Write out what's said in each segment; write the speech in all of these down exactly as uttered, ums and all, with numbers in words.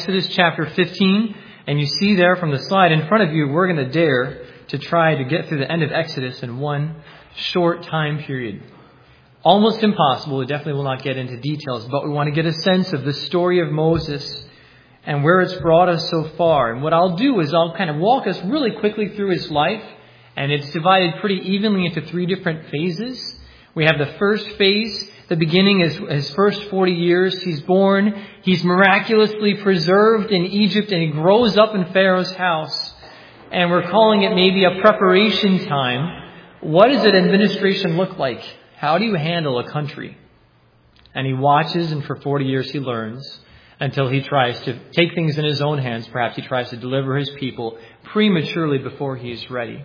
Exodus chapter fifteen, and you see there from the slide in front of you, we're going to dare to try to get through the end of Exodus in one short time period. Almost impossible. We definitely will not get into details, but we want to get a sense of the story of Moses and where it's brought us so far. And what I'll do is I'll kind of walk us really quickly through his life, and it's divided pretty evenly into three different phases. We have the first phase. The beginning is his first forty years. He's born. He's miraculously preserved in Egypt, and he grows up in Pharaoh's house. And we're calling it maybe a preparation time. What does an administration look like? How do you handle a country? And he watches, and for forty years he learns until he tries to take things in his own hands. Perhaps he tries to deliver his people prematurely before he's ready.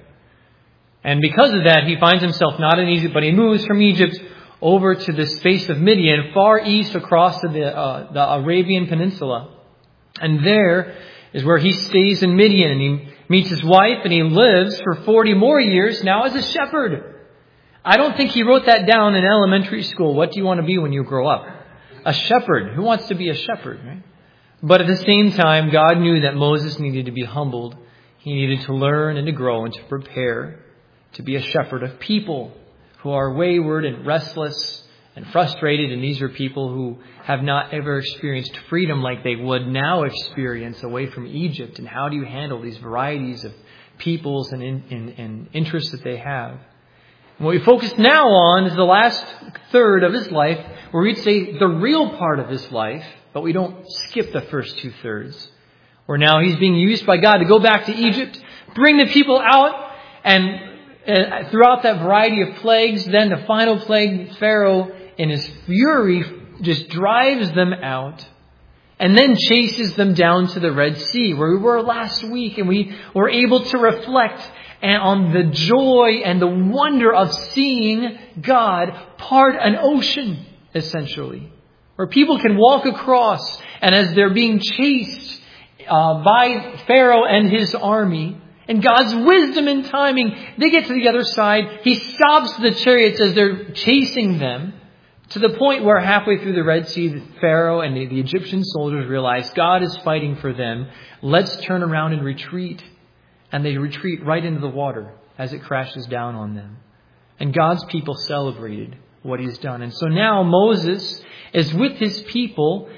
And because of that, he finds himself not in Egypt, but he moves from Egypt over to the space of Midian, far east across to the, uh, the Arabian Peninsula. And there is where he stays in Midian, and he meets his wife, and he lives for forty more years now as a shepherd. I don't think he wrote that down in elementary school. What do you want to be when you grow up? A shepherd. Who wants to be a shepherd, right? But at the same time, God knew that Moses needed to be humbled. He needed to learn and to grow and to prepare to be a shepherd of people who are wayward and restless and frustrated. And these are people who have not ever experienced freedom like they would now experience away from Egypt. And how do you handle these varieties of peoples and, in, in, and interests that they have? And what we focus now on is the last third of his life, where we'd say the real part of his life, but we don't skip the first two thirds. Where now he's being used by God to go back to Egypt, bring the people out, and uh, throughout that variety of plagues, then the final plague, Pharaoh in his fury just drives them out and then chases them down to the Red Sea, where we were last week, and we were able to reflect and on the joy and the wonder of seeing God part an ocean, essentially, where people can walk across, and as they're being chased uh, by Pharaoh and his army, and God's wisdom and timing, they get to the other side. He stops the chariots as they're chasing them, to the point where halfway through the Red Sea, Pharaoh and the, the Egyptian soldiers realize God is fighting for them. Let's turn around and retreat. And they retreat right into the water as it crashes down on them. And God's people celebrated what he's done. And so now Moses is with his people.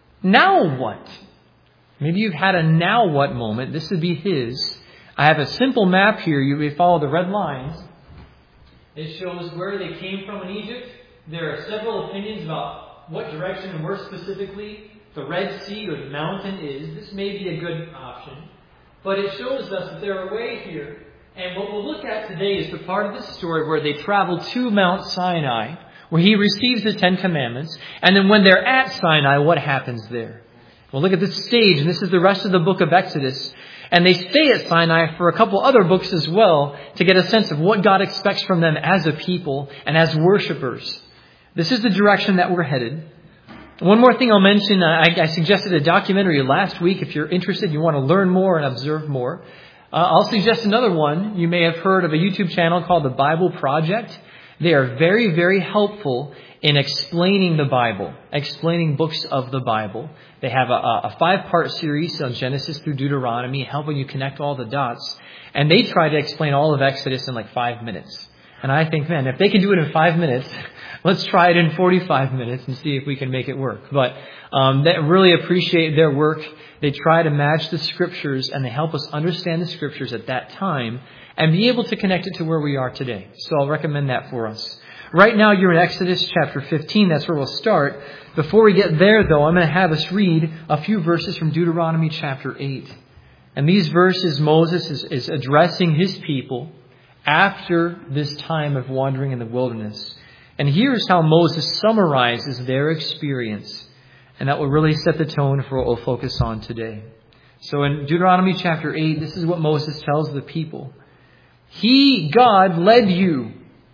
Now what? Maybe you've had a now what moment. This would be his. I have a simple map here. You may follow the red lines. It shows where they came from in Egypt. There are several opinions about what direction and where specifically the Red Sea or the mountain is. This may be a good option. But it shows us that they're away here. And what we'll look at today is the part of this story where they travel to Mount Sinai, where he receives the Ten Commandments. And then when they're at Sinai, what happens there? We'll look at this stage, and this is the rest of the book of Exodus. And they stay at Sinai for a couple other books as well to get a sense of what God expects from them as a people and as worshipers. This is the direction that we're headed. One more thing I'll mention. I, I suggested a documentary last week. If you're interested, you want to learn more and observe more. Uh, I'll suggest another one. You may have heard of a YouTube channel called The Bible Project. They are very, very helpful in explaining the Bible, explaining books of the Bible. They have a, a five-part series on Genesis through Deuteronomy, helping you connect all the dots. And they try to explain all of Exodus in like five minutes. And I think, man, if they can do it in five minutes, let's try it in forty-five minutes and see if we can make it work. But um, they really appreciate their work. They try to match the Scriptures, and they help us understand the Scriptures at that time and be able to connect it to where we are today. So I'll recommend that for us. Right now, you're in Exodus chapter fifteen. That's where we'll start. Before we get there, though, I'm going to have us read a few verses from Deuteronomy chapter eight. And these verses, Moses is, is addressing his people after this time of wandering in the wilderness. And here's how Moses summarizes their experience. And that will really set the tone for what we'll focus on today. So in Deuteronomy chapter eight, this is what Moses tells the people. He, God, led you.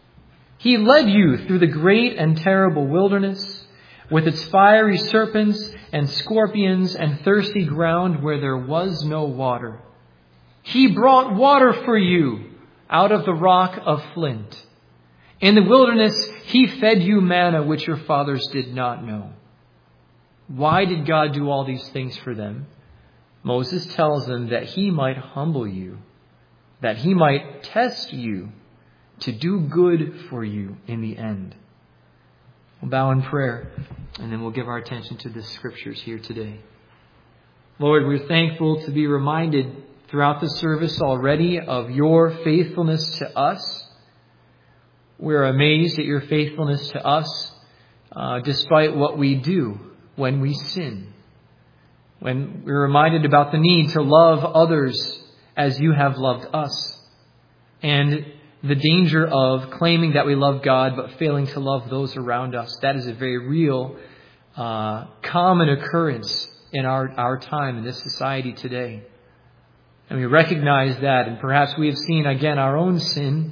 He led you through the great and terrible wilderness, with its fiery serpents and scorpions and thirsty ground where there was no water. He brought water for you out of the rock of flint. In the wilderness, he fed you manna which your fathers did not know. Why did God do all these things for them? Moses tells them that he might humble you, that he might test you to do good for you in the end. We'll bow in prayer, and then we'll give our attention to the scriptures here today. Lord, we're thankful to be reminded throughout the service already of your faithfulness to us. We're amazed at your faithfulness to us, uh, despite what we do when we sin. When we're reminded about the need to love others as you have loved us, and the danger of claiming that we love God but failing to love those around us. That is a very real, uh, common occurrence in our, our time in this society today. And we recognize that, and perhaps we have seen again our own sin.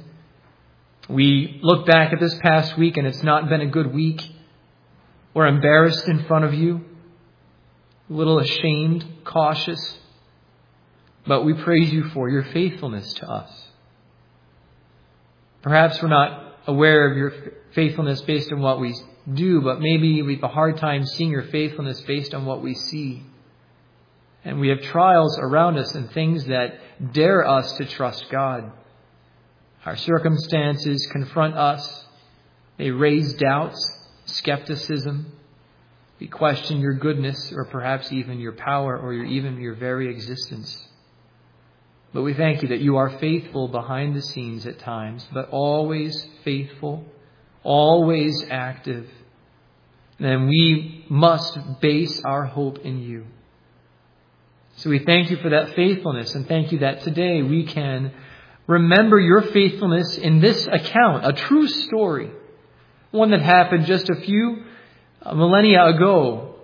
We look back at this past week and it's not been a good week. We're embarrassed in front of you, a little ashamed, cautious, but we praise you for your faithfulness to us. Perhaps we're not aware of your faithfulness based on what we do, but maybe we have a hard time seeing your faithfulness based on what we see. And we have trials around us and things that dare us to trust God. Our circumstances confront us. They raise doubts, skepticism. We question your goodness, or perhaps even your power, or your, even your very existence. But we thank you that you are faithful behind the scenes at times, but always faithful, always active. And we must base our hope in you. So we thank you for that faithfulness, and thank you that today we can remember your faithfulness in this account, a true story, one that happened just a few millennia ago.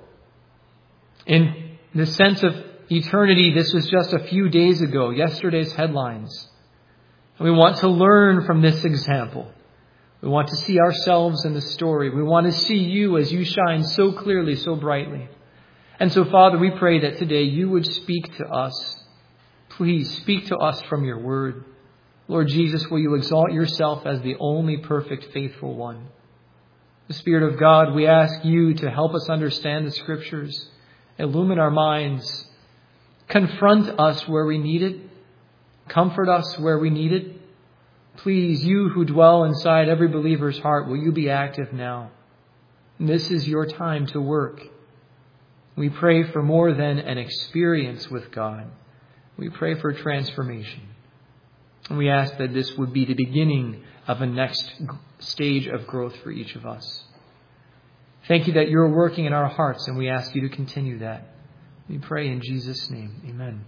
In the sense of eternity, this was just a few days ago, yesterday's headlines. And we want to learn from this example. We want to see ourselves in the story. We want to see you as you shine so clearly, so brightly. And so, Father, we pray that today you would speak to us. Please speak to us from your word. Lord Jesus, will you exalt yourself as the only perfect, faithful one? The Spirit of God, we ask you to help us understand the scriptures, illumine our minds, confront us where we need it, comfort us where we need it. Please, you who dwell inside every believer's heart, will you be active now? This is your time to work. We pray for more than an experience with God. We pray for transformation. And we ask that this would be the beginning of a next stage of growth for each of us. Thank you that you're working in our hearts, and we ask you to continue that. We pray in Jesus' name. Amen.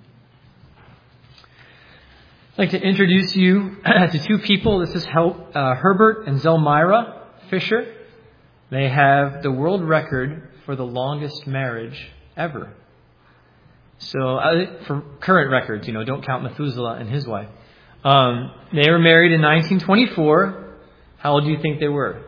I'd like to introduce you to two people. This is uh, Herbert and Zelmira Fisher. They have the world record for the longest marriage ever. So, uh, for current records, you know, don't count Methuselah and his wife. Um, they were married in nineteen twenty-four. How old do you think they were?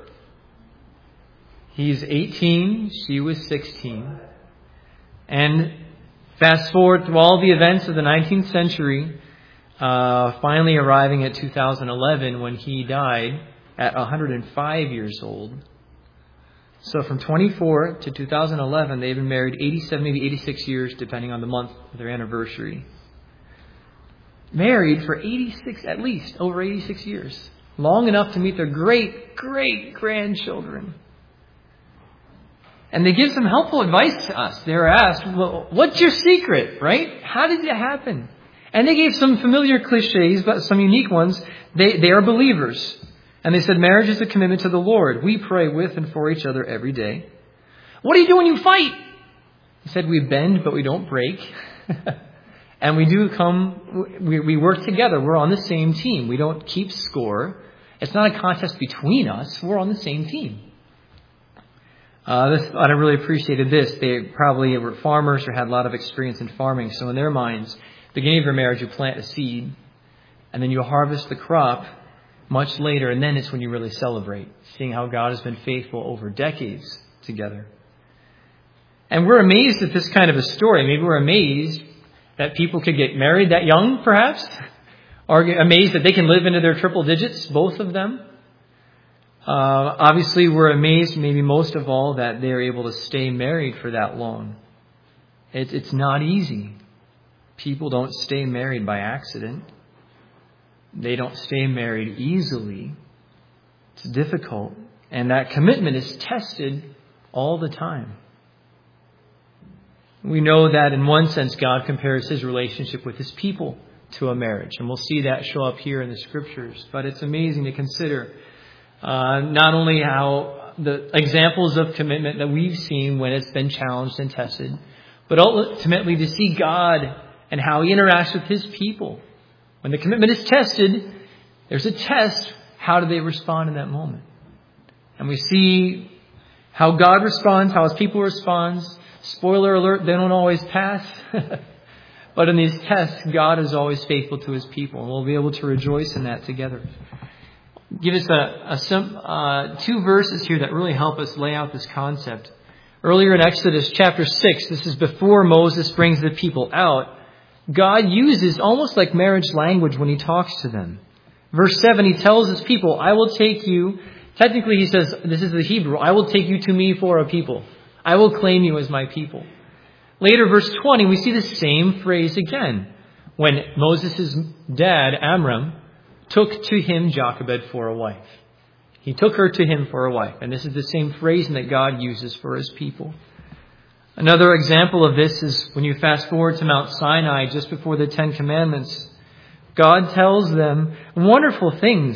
He's eighteen. She was sixteen. And fast forward through all the events of the nineteenth century, uh, finally arriving at two thousand eleven when he died at one hundred five years old. So from twenty-four to two thousand eleven, they've been married eighty-seven, maybe eighty-six years, depending on the month of their anniversary. Married for eighty-six, at least, over eighty-six years. Long enough to meet their great, great grandchildren. And they give some helpful advice to us. They're asked, well, what's your secret, right? How did it happen? And they gave some familiar cliches, but some unique ones. They, they are believers. And they said, marriage is a commitment to the Lord. We pray with and for each other every day. What do you do when you fight? He said, we bend, but we don't break. And we do come, we, we work together. We're on the same team. We don't keep score. It's not a contest between us. We're on the same team. Uh, this, I really appreciated this. They probably were farmers or had a lot of experience in farming. So in their minds, beginning of your marriage, you plant a seed, and then you harvest the crop much later, and then it's when you really celebrate, seeing how God has been faithful over decades together. And we're amazed at this kind of a story. Maybe we're amazed that people could get married that young, perhaps, or amazed that they can live into their triple digits, both of them. Uh, obviously, we're amazed, maybe most of all, that they're able to stay married for that long. It, it's not easy. People don't stay married by accident. They don't stay married easily. It's difficult. And that commitment is tested all the time. We know that in one sense, God compares His relationship with His people to a marriage. And we'll see that show up here in the Scriptures. But it's amazing to consider uh, not only how the examples of commitment that we've seen when it's been challenged and tested, but ultimately to see God and how He interacts with His people. When the commitment is tested, there's a test. How do they respond in that moment? And we see how God responds, how His people respond. Spoiler alert, they don't always pass. But in these tests, God is always faithful to His people. And we'll be able to rejoice in that together. Give us a, a some, uh, two verses here that really help us lay out this concept. Earlier in Exodus chapter six, this is before Moses brings the people out. God uses almost like marriage language when He talks to them. Verse seven, He tells His people, I will take you. Technically, He says, this is the Hebrew, I will take you to me for a people. I will claim you as my people. Later, verse twenty, we see the same phrase again. When Moses' dad, Amram, took to him Jochebed for a wife. He took her to him for a wife. And this is the same phrasing that God uses for His people. Another example of this is when you fast forward to Mount Sinai just before the Ten Commandments. God tells them wonderful things.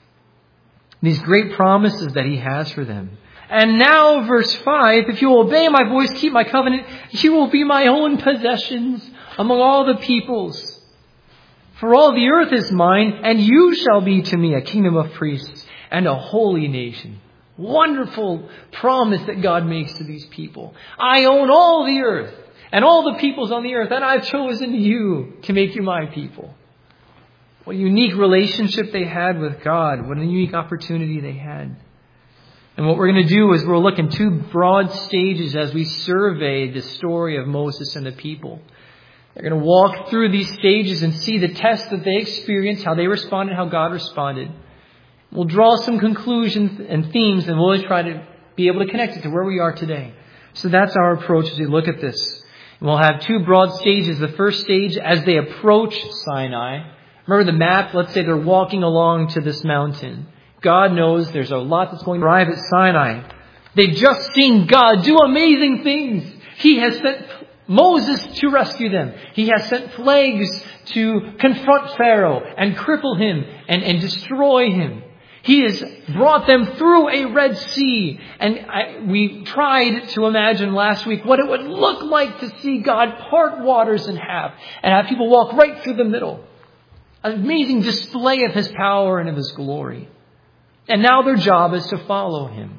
These great promises that He has for them. And now, verse five, if you will obey my voice, keep my covenant, you will be my own possessions among all the peoples. For all the earth is mine, and you shall be to me a kingdom of priests and a holy nation. Wonderful promise that God makes to these people. I own all the earth and all the peoples on the earth, and I've chosen you to make you my people. What a unique relationship they had with God. What a unique opportunity they had. And what we're going to do is we'll look in two broad stages as we survey the story of Moses and the people. We're going to walk through these stages and see the tests that they experienced, how they responded, how God responded. We'll draw some conclusions and themes, and we'll try to be able to connect it to where we are today. So that's our approach as we look at this. And we'll have two broad stages. The first stage, as they approach Sinai. Remember the map? Let's say they're walking along to this mountain. God knows there's a lot that's going to arrive at Sinai. They've just seen God do amazing things. He has sent Moses to rescue them. He has sent plagues to confront Pharaoh and cripple him and, and destroy him. He has brought them through a Red Sea. And I, we tried to imagine last week what it would look like to see God part waters in half and have people walk right through the middle. An amazing display of His power and of His glory. And now their job is to follow Him.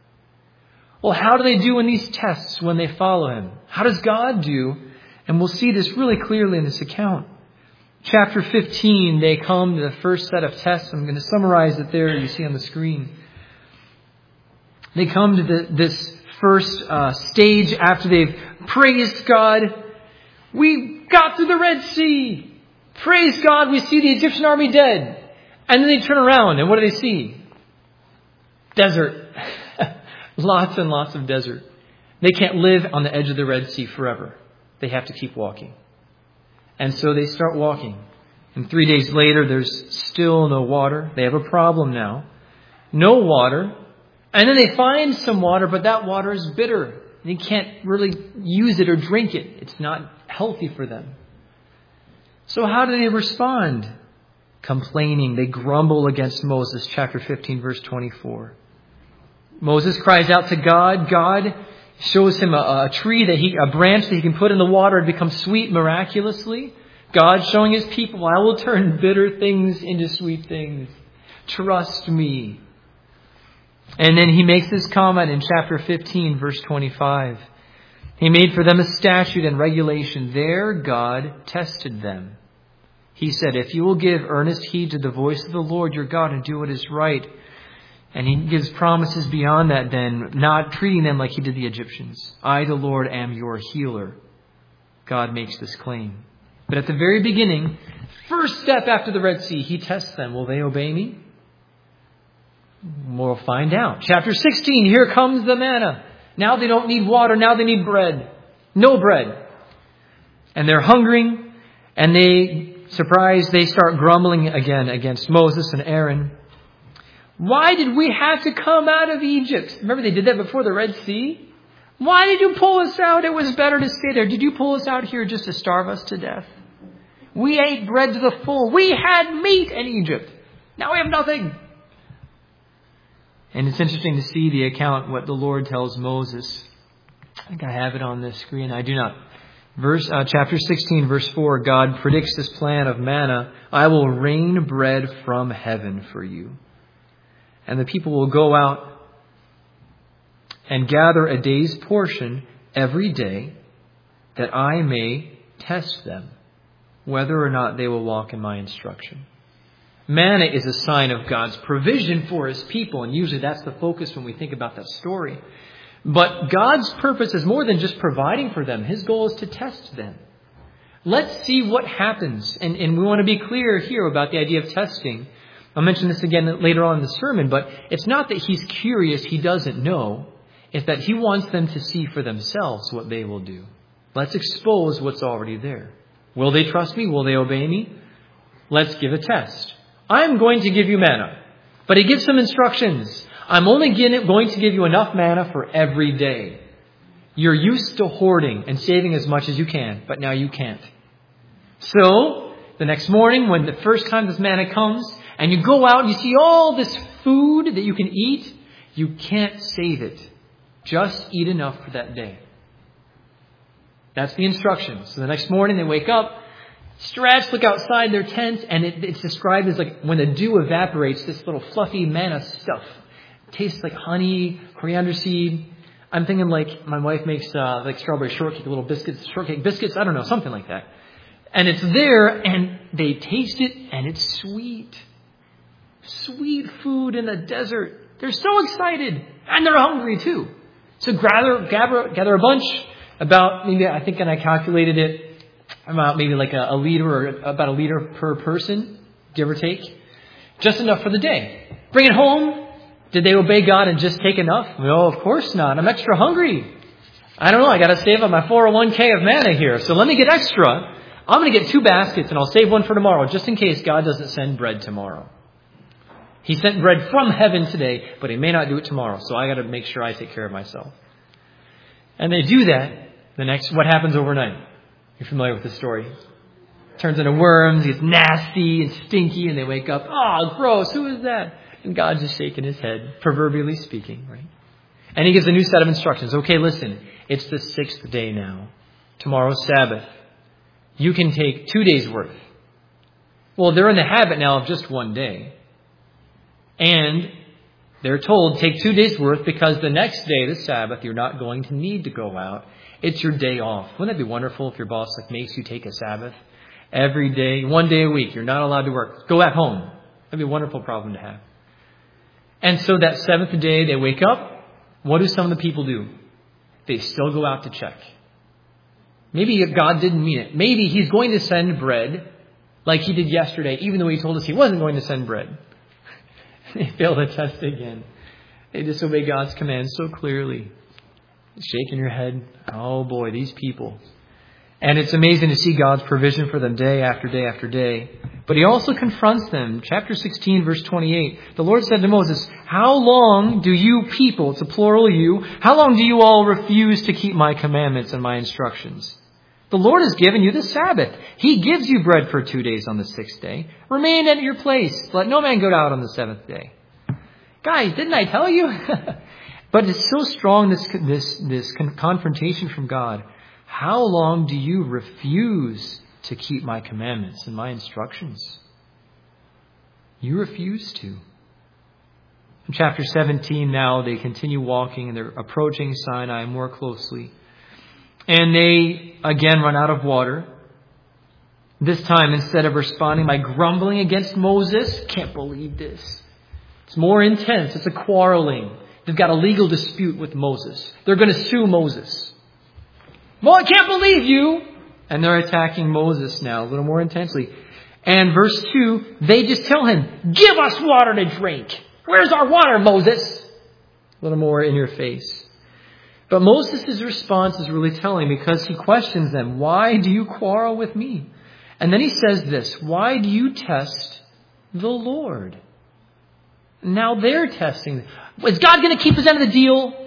Well, how do they do in these tests when they follow Him? How does God do? And we'll see this really clearly in this account. Chapter fifteen, they come to the first set of tests. I'm going to summarize it there. You see on the screen. They come to the, this first uh, stage after they've praised God. We got through the Red Sea. Praise God, we see the Egyptian army dead. And then they turn around, and what do they see? Desert. Lots and lots of desert. They can't live on the edge of the Red Sea forever. They have to keep walking. And so they start walking. And three days later, there's still no water. They have a problem now. No water. And then they find some water, but that water is bitter. They can't really use it or drink it. It's not healthy for them. So how do they respond? Complaining. They grumble against Moses. Chapter fifteen, verse twenty-four. Moses cries out to God. God shows him a, a tree, that he, a branch that he can put in the water and become sweet miraculously. God showing His people, I will turn bitter things into sweet things. Trust me. And then He makes this comment in chapter fifteen, verse twenty-five. He made for them a statute and regulation. There God tested them. He said, if you will give earnest heed to the voice of the Lord your God and do what is right. And He gives promises beyond that then, not treating them like He did the Egyptians. I, the Lord, am your healer. God makes this claim. But at the very beginning, first step after the Red Sea, He tests them. Will they obey me? We'll find out. Chapter sixteen, here comes the manna. Now they don't need water, now they need bread. No bread. And they're hungering, and they, surprised, they start grumbling again against Moses and Aaron. Why did we have to come out of Egypt? Remember they did that before the Red Sea? Why did you pull us out? It was better to stay there. Did you pull us out here just to starve us to death? We ate bread to the full. We had meat in Egypt. Now we have nothing. And it's interesting to see the account, what the Lord tells Moses. I think I have it on the screen. I do not. Verse uh, chapter sixteen, verse four, God predicts this plan of manna. I will rain bread from heaven for you. And the people will go out and gather a day's portion every day, that I may test them, whether or not they will walk in my instruction. Manna is a sign of God's provision for His people, and usually that's the focus when we think about that story. But God's purpose is more than just providing for them. His goal is to test them. Let's see what happens. And, and we want to be clear here about the idea of testing. I'll mention this again later on in the sermon, but it's not that He's curious, He doesn't know. It's that He wants them to see for themselves what they will do. Let's expose what's already there. Will they trust me? Will they obey me? Let's give a test. I'm going to give you manna. But He gives some instructions. I'm only going to give you enough manna for every day. You're used to hoarding and saving as much as you can, but now you can't. So, the next morning, when the first time this manna comes, and you go out and you see all this food that you can eat, you can't save it. Just eat enough for that day. That's the instructions. So the next morning they wake up, stretch, look outside their tent, and it, it's described as like when the dew evaporates, this little fluffy manna stuff. It tastes like honey, coriander seed. I'm thinking like my wife makes uh, like strawberry shortcake, little biscuits, shortcake biscuits, I don't know, something like that. And it's there, and they taste it, and it's sweet. Sweet food in the desert. They're so excited, and they're hungry too. So gather, gather, gather a bunch, about maybe, I think, and I calculated it, about maybe like a, a liter or about a liter per person, give or take. Just enough for the day. Bring it home. Did they obey God and just take enough? No, of course not. I'm extra hungry. I don't know. I got to save up my four oh one k of manna here. So let me get extra. I'm going to get two baskets and I'll save one for tomorrow, just in case God doesn't send bread tomorrow. He sent bread from heaven today, but He may not do it tomorrow. So I got to make sure I take care of myself. And they do that. The next, what happens overnight? You're familiar with the story. Turns into worms, gets nasty and stinky, and they wake up. Oh, gross, who is that? And God's just shaking His head, proverbially speaking, right? And He gives a new set of instructions. Okay, listen, it's the sixth day now. Tomorrow's Sabbath. You can take two days' worth. Well, they're in the habit now of just one day. And they're told, take two days' worth, because the next day, the Sabbath, you're not going to need to go out. It's your day off. Wouldn't that be wonderful if your boss like makes you take a Sabbath every day, one day a week? You're not allowed to work. Go at home. That'd be a wonderful problem to have. And so that seventh day, they wake up. What do some of the people do? They still go out to check. Maybe God didn't mean it. Maybe He's going to send bread like He did yesterday, even though He told us He wasn't going to send bread. They fail the test again. They disobey God's command so clearly. Shaking your head. Oh boy, these people. And it's amazing to see God's provision for them day after day after day. But He also confronts them. Chapter sixteen, verse twenty-eight. The Lord said to Moses, how long do you people, it's a plural you, how long do you all refuse to keep my commandments and my instructions? The Lord has given you the Sabbath. He gives you bread for two days on the sixth day. Remain at your place. Let no man go out on the seventh day. Guys, didn't I tell you? But it's so strong, this, this, this confrontation from God. How long do you refuse to keep my commandments and my instructions? You refuse to. In chapter seventeen now, they continue walking and they're approaching Sinai more closely. And they, again, run out of water. This time, instead of responding by grumbling against Moses, can't believe this. It's more intense. It's a quarreling. They've got a legal dispute with Moses. They're going to sue Moses. Well, I can't believe you. And they're attacking Moses now a little more intensely. And verse two, they just tell him, give us water to drink. Where's our water, Moses? A little more in your face. But Moses' response is really telling because he questions them. Why do you quarrel with me? And then he says this. Why do you test the Lord? Now they're testing. Is God going to keep his end of the deal?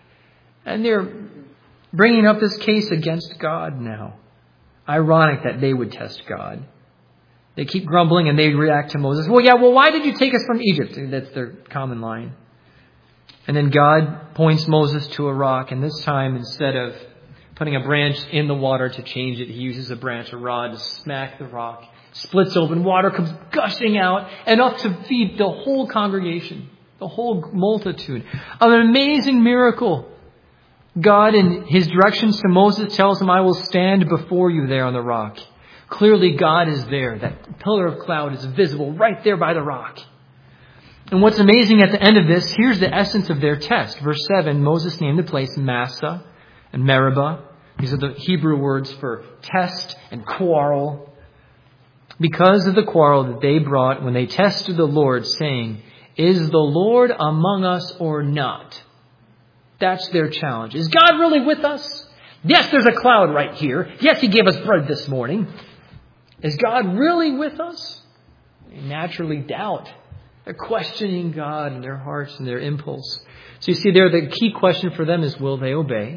And they're bringing up this case against God now. Ironic that they would test God. They keep grumbling and they react to Moses. Well, yeah, well, why did you take us from Egypt? That's their common line. And then God points Moses to a rock. And this time, instead of putting a branch in the water to change it, he uses a branch, a rod, to smack the rock. Splits open. Water comes gushing out. Enough to feed the whole congregation. The whole multitude. An amazing miracle. God, in his directions to Moses, tells him, I will stand before you there on the rock. Clearly, God is there. That pillar of cloud is visible right there by the rock. And what's amazing at the end of this, here's the essence of their test. Verse seven, Moses named the place Massah and Meribah. These are the Hebrew words for test and quarrel. Because of the quarrel that they brought when they tested the Lord, saying, is the Lord among us or not? That's their challenge. Is God really with us? Yes, there's a cloud right here. Yes, he gave us bread this morning. Is God really with us? They naturally doubt. They're questioning God in their hearts and their impulse. So you see there, the key question for them is, will they obey?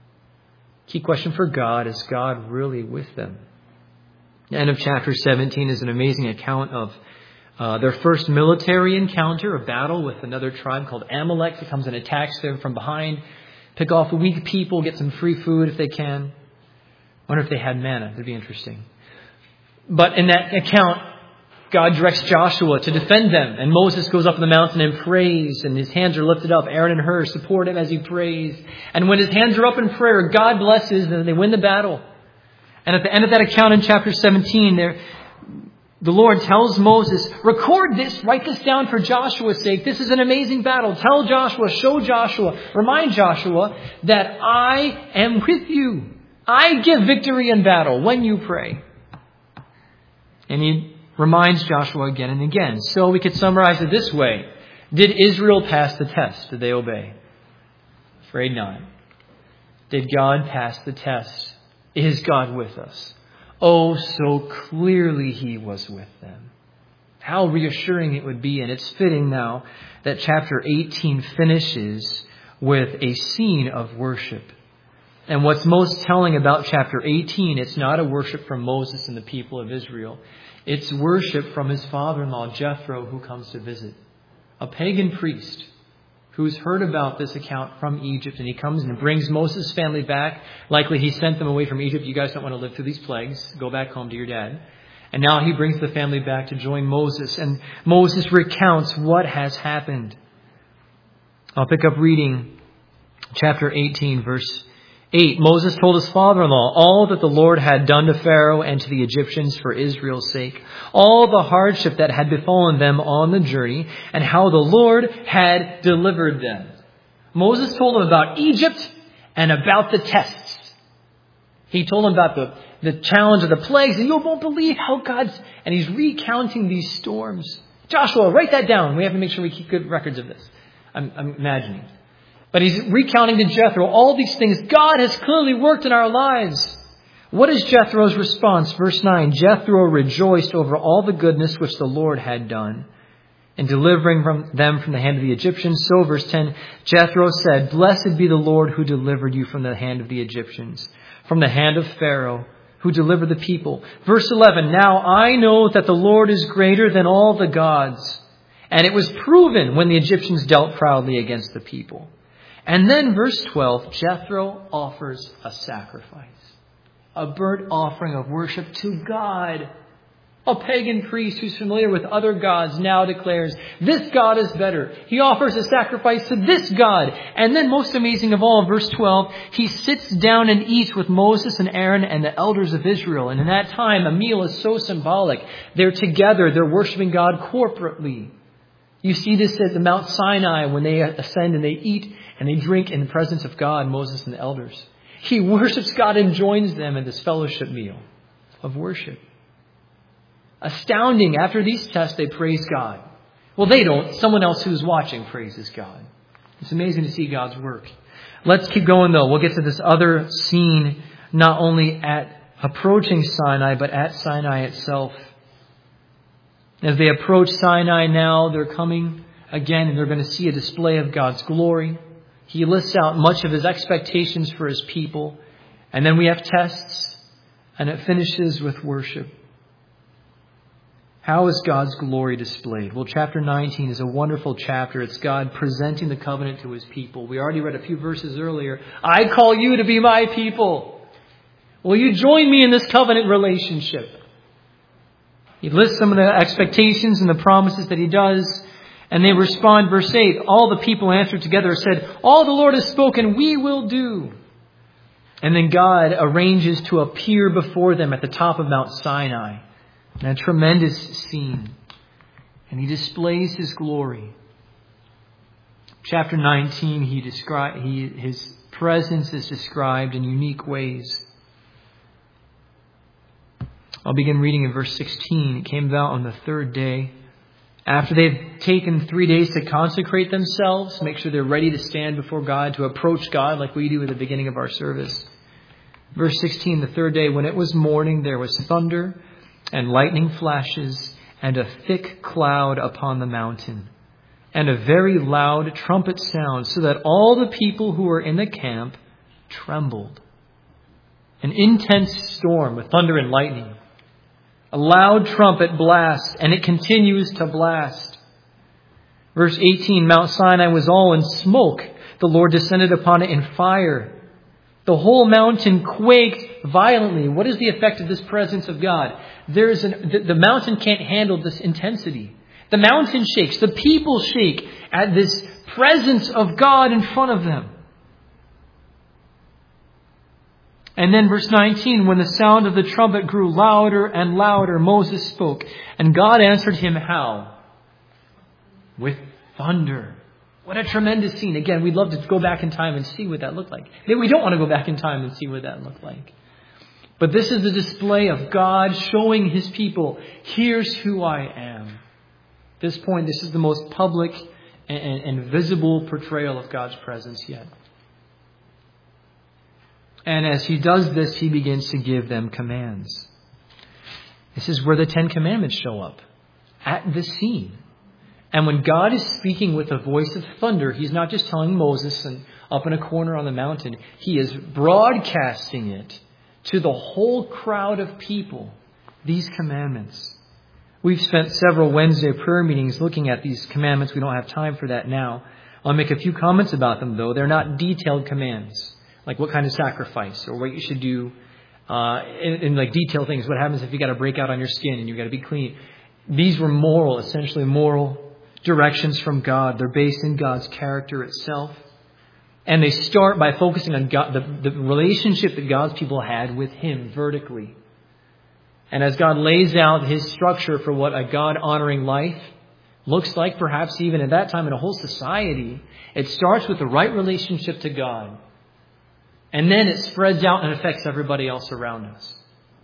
Key question for God, is God really with them? The end of chapter seventeen is an amazing account of uh, their first military encounter, a battle with another tribe called Amalek that comes and attacks them from behind. Pick off the weak people, get some free food if they can. Wonder if they had manna. That'd be interesting. But in that account, God directs Joshua to defend them. And Moses goes up on the mountain and prays. And his hands are lifted up. Aaron and Hur support him as he prays. And when his hands are up in prayer, God blesses and they win the battle. And at the end of that account in chapter seventeen, there, the Lord tells Moses, record this, write this down for Joshua's sake. This is an amazing battle. Tell Joshua, show Joshua, remind Joshua that I am with you. I give victory in battle when you pray. And he reminds Joshua again and again. So we could summarize it this way. Did Israel pass the test? Did they obey? Afraid not. Did God pass the test? Is God with us? Oh, so clearly he was with them. How reassuring it would be. And it's fitting now that chapter eighteen finishes with a scene of worship. And what's most telling about chapter eighteen, it's not a worship from Moses and the people of Israel. It's worship from his father-in-law, Jethro, who comes to visit. A pagan priest who's heard about this account from Egypt. And he comes and brings Moses' family back. Likely he sent them away from Egypt. You guys don't want to live through these plagues. Go back home to your dad. And now he brings the family back to join Moses. And Moses recounts what has happened. I'll pick up reading chapter eighteen, verse eight. Moses told his father-in-law all that the Lord had done to Pharaoh and to the Egyptians for Israel's sake, all the hardship that had befallen them on the journey, and how the Lord had delivered them. Moses told them about Egypt and about the tests. He told them about the, the challenge of the plagues, and you won't believe how God's... And he's recounting these storms. Joshua, write that down. We have to make sure we keep good records of this. I'm, I'm imagining. But he's recounting to Jethro all these things God has clearly worked in our lives. What is Jethro's response? Verse nine, Jethro rejoiced over all the goodness which the Lord had done in delivering from them from the hand of the Egyptians. So verse ten, Jethro said, blessed be the Lord who delivered you from the hand of the Egyptians, from the hand of Pharaoh, who delivered the people. Verse eleven, now I know that the Lord is greater than all the gods. And it was proven when the Egyptians dealt proudly against the people. And then verse twelve, Jethro offers a sacrifice. A burnt offering of worship to God. A pagan priest who's familiar with other gods now declares, this God is better. He offers a sacrifice to this God. And then most amazing of all, verse twelve, he sits down and eats with Moses and Aaron and the elders of Israel. And in that time, a meal is so symbolic. They're together. They're worshiping God corporately. You see this at the Mount Sinai when they ascend and they eat and they drink in the presence of God, Moses and the elders. He worships God and joins them in this fellowship meal of worship. Astounding. After these tests, they praise God. Well, they don't. Someone else who's watching praises God. It's amazing to see God's work. Let's keep going, though. We'll get to this other scene, not only at approaching Sinai, but at Sinai itself. As they approach Sinai now, they're coming again, and they're going to see a display of God's glory. He lists out much of his expectations for his people. And then we have tests, and it finishes with worship. How is God's glory displayed? Well, chapter nineteen is a wonderful chapter. It's God presenting the covenant to his people. We already read a few verses earlier. I call you to be my people. Will you join me in this covenant relationship? He lists some of the expectations and the promises that he does. And they respond, verse eight, all the people answered together and said, all the Lord has spoken, we will do. And then God arranges to appear before them at the top of Mount Sinai. And a tremendous scene. And he displays his glory. Chapter nineteen, he descri- he, his presence is described in unique ways. I'll begin reading in verse sixteen. It came about on the third day, after they've taken three days to consecrate themselves, make sure they're ready to stand before God, to approach God like we do at the beginning of our service. Verse sixteen, the third day, when it was morning, there was thunder and lightning flashes and a thick cloud upon the mountain and a very loud trumpet sound, so that all the people who were in the camp trembled. An intense storm with thunder and lightning. A loud trumpet blast, and it continues to blast. Verse eighteen, Mount Sinai was all in smoke. The Lord descended upon it in fire. The whole mountain quaked violently. What is the effect of this presence of God? There's an, the, the mountain can't handle this intensity. The mountain shakes. The people shake at this presence of God in front of them. And then verse nineteen, when the sound of the trumpet grew louder and louder, Moses spoke. And God answered him how? With thunder. What a tremendous scene. Again, we'd love to go back in time and see what that looked like. Maybe we don't want to go back in time and see what that looked like. But this is the display of God showing his people, here's who I am. At this point, this is the most public and, and, and visible portrayal of God's presence yet. And as he does this, he begins to give them commands. This is where the Ten Commandments show up, at this scene. And when God is speaking with a voice of thunder, he's not just telling Moses and up in a corner on the mountain. He is broadcasting it to the whole crowd of people, these commandments. We've spent several Wednesday prayer meetings looking at these commandments. We don't have time for that now. I'll make a few comments about them, though. They're not detailed commands, like what kind of sacrifice or what you should do uh, in, in like detailed things. What happens if you got a breakout on your skin and you got to be clean? These were moral, essentially moral directions from God. They're based in God's character itself. And they start by focusing on God, the, the relationship that God's people had with him vertically. And as God lays out his structure for what a God-honoring life looks like, perhaps even at that time in a whole society, it starts with the right relationship to God. And then it spreads out and affects everybody else around us.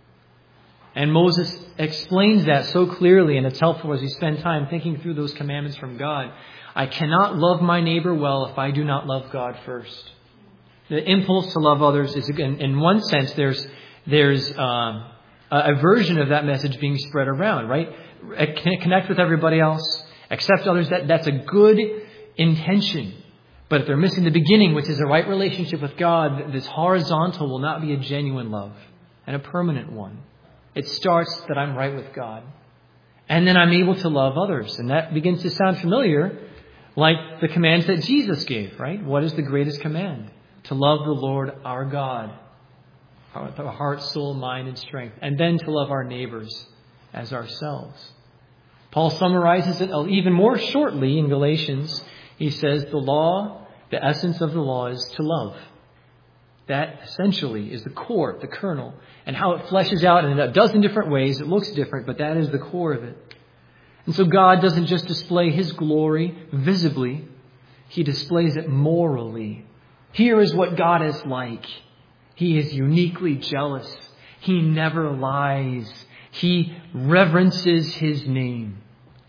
And Moses explains that so clearly, and it's helpful as we spend time thinking through those commandments from God. I cannot love my neighbor well if I do not love God first. The impulse to love others is, in, in one sense, there's there's um, a, a version of that message being spread around, right? Connect with everybody else, accept others. That that's a good intention. But if they're missing the beginning, which is a right relationship with God, this horizontal will not be a genuine love and a permanent one. It starts that I'm right with God. And then I'm able to love others. And that begins to sound familiar, like the commands that Jesus gave, right? What is the greatest command? To love the Lord our God, with our heart, soul, mind, and strength. And then to love our neighbors as ourselves. Paul summarizes it even more shortly in Galatians. He says the law, the essence of the law is to love. That essentially is the core, the kernel, and how it fleshes out in a dozen different ways. It looks different, but that is the core of it. And so God doesn't just display his glory visibly. He displays it morally. Here is what God is like. He is uniquely jealous. He never lies. He reverences his name.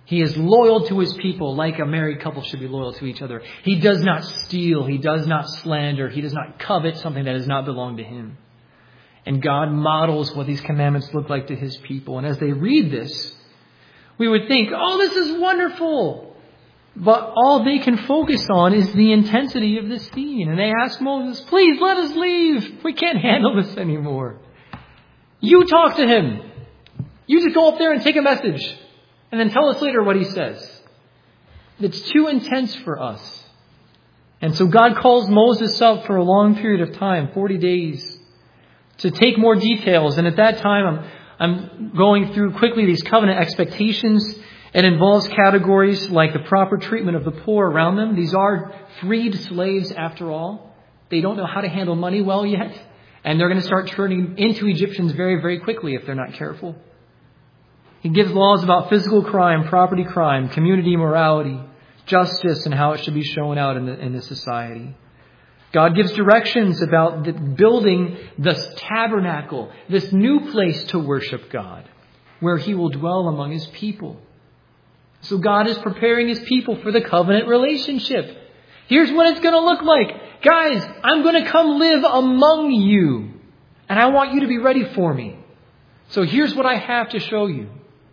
He is loyal to his people like a married couple should be loyal to each other. He does not steal. He does not slander. He does not covet something that does not belong to him. And God models what these commandments look like to his people. And as they read this, we would think, oh, this is wonderful. But all they can focus on is the intensity of this scene. And they ask Moses, please let us leave. We can't handle this anymore. You talk to him. You just go up there and take a message. And then tell us later what he says. It's too intense for us. And so God calls Moses up for a long period of time, forty days, to take more details. And at that time, I'm, I'm going through quickly these covenant expectations. It involves categories like the proper treatment of the poor around them. These are freed slaves after all. They don't know how to handle money well yet. And they're going to start turning into Egyptians very, very quickly if they're not careful. He gives laws about physical crime, property crime, community morality, justice, and how it should be shown out in the, in the society. God gives directions about the building this tabernacle, this new place to worship God, where he will dwell among his people. So God is preparing his people for the covenant relationship. Here's what it's going to look like. Guys, I'm going to come live among you, and I want you to be ready for me. So here's what I have to show you.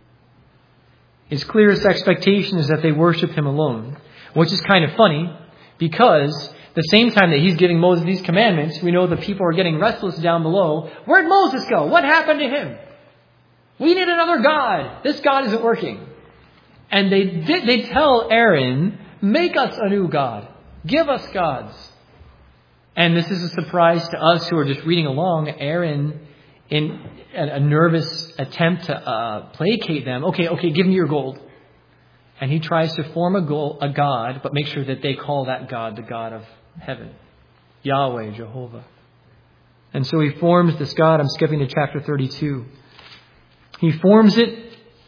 His clearest expectation is that they worship him alone, which is kind of funny because the same time that he's giving Moses these commandments, we know the people are getting restless down below. Where'd Moses go? What happened to him? We need another God. This God isn't working. And they they tell Aaron, make us a new God. Give us gods. And this is a surprise to us who are just reading along. Aaron, in a nervous attempt to uh, placate them, okay, okay, give me your gold. And he tries to form a, goal, a God, but make sure that they call that God the God of heaven. Yahweh, Jehovah. And so he forms this God. I'm skipping to chapter thirty-two. He forms it.